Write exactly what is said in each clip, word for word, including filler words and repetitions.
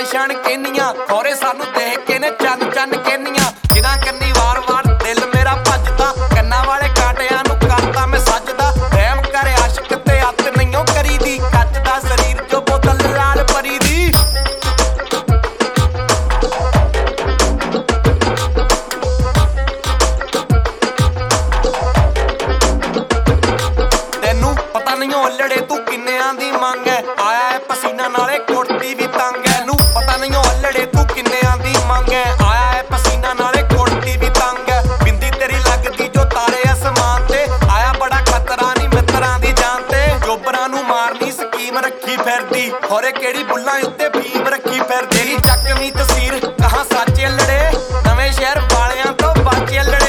शान शान कहनियां खौरे सानू देख के ने चन चन कहनियां जिन्हां कन्नी वार वार दिल मेरा भजदा कन्ना वाले काटियां नू करदा मैं सजदा रहम करे आशिक ते अत नहींओ करी दी कच दा शरीर जो बोतल लाल परी दी तेनू पता नहीं ओलड़े तू किन्नियां दी मंग है आया है पसीना नाले कुर्ती भी तंग है नू पता नहीं ओलड़े तू किन्नियां दी मंग है आया है पसीना नाले कुर्ती भी तंग है बिंदी तेरी लगदी जो तारे आसमान ते आया बड़ा खतरा नी मित्रां दी जान ते जोबरां नू मारनी स्कीम रखी फिरदी होरे केड़ी बुल्लां उत्ते भीम रखी फिरदी तेरी चकवी तस्वीर कहां सच्च लड़े नवें शहर वालियां तो बच लड़े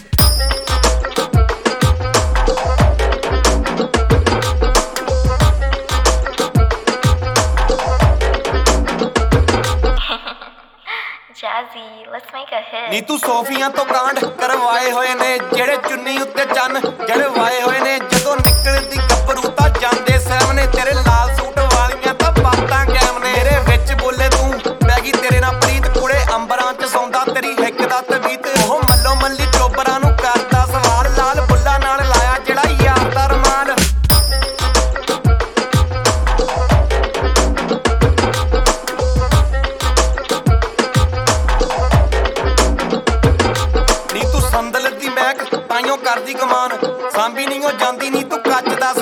Jazzy, let's make a hit. नी तू सोफियां तो कांड करवाए होए ने जेड़े चुन्नी उत्ते चन जड़वाए होए ने जदों निकलदी गब्बरू तां जांदे सामने तेरे लाल सूट वालियां तां बातां कैम ने मेरे विच बोले तू पैगी तेरे नाल प्रीत कुड़े अंबरां च सौंदा तेरी हिक दा तबीत ओह मल्लो मल्ली चोबरां नू करदा सवाल लाल बुल्ला नाल लाया जेड़ा यार दा रमाल नी तू संदल दी महक ताइयों करदी कमान सांभी नहीं हो जांदी नी तू कच दा